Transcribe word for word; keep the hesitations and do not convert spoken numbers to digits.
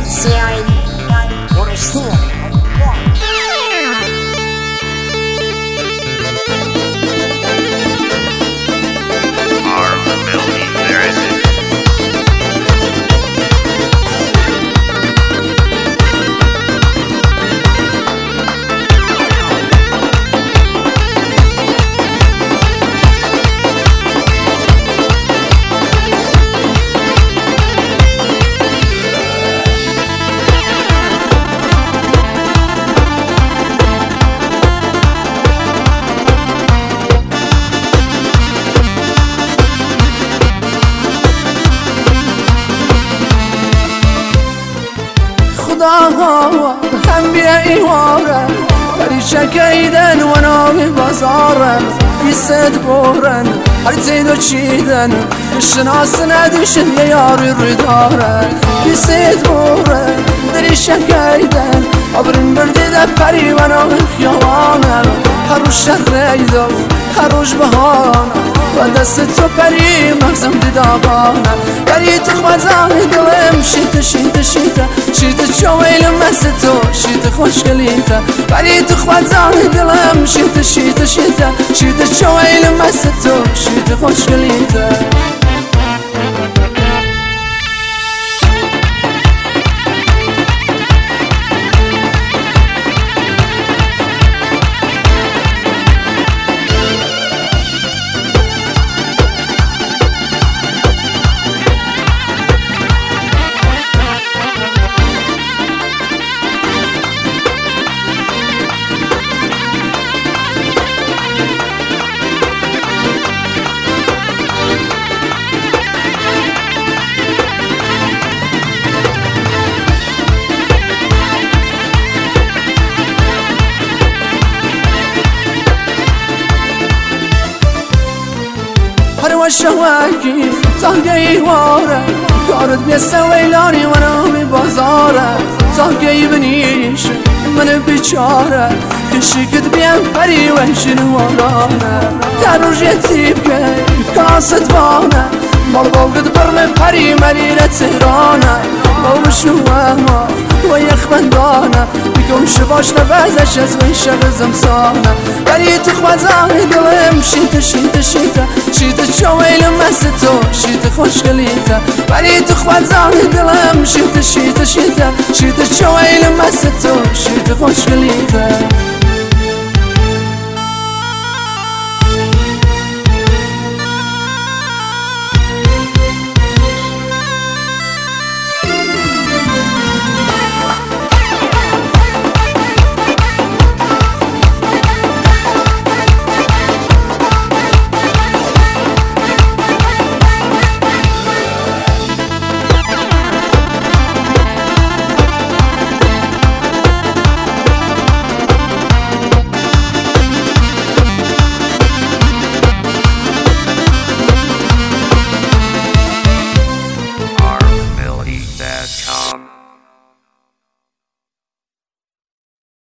سعيد ورسول خداها هم بیا ایواره پریشه کیدن و ناوی بازارن یسد بورن هر تیدو چیدن شناس ندوشن یه یاری روی دارن یسد بورن دریشه کیدن آبرین بردیده پری و ناوی خیالانم هر روش شهریدو هر روش بهانم و دست تو پری مغزم دیدابانم پری تو خوزانی دلم شیطه شیطه شیطه شیطه چویلم مثل تو شیطه خوشگلیته پری تو خوزانی دلم شیطه شیطه شیطه شیطه چویلم مثل تو شیطه خوشگلیته هر وشواکی تاگی واره کارت بیسته ویلانی و نامی بازاره تاگی بنیش من بیچاره کشیکت بیم پری وحشن وارانه در روش یتیب که کاست وانه مال باوگد برم پری مریره تهرانه باوشو اما و یخ بندانه بکن شباش نبازش از وی شب زمسانه پری تو خوزانی دلم شیطه شیطه شیطه شیطه چویلم مثل تو شیطه خوشگلیته پری تو خوزانی دلم شیطه شیطه شیطه شیطه چویلم مثل تو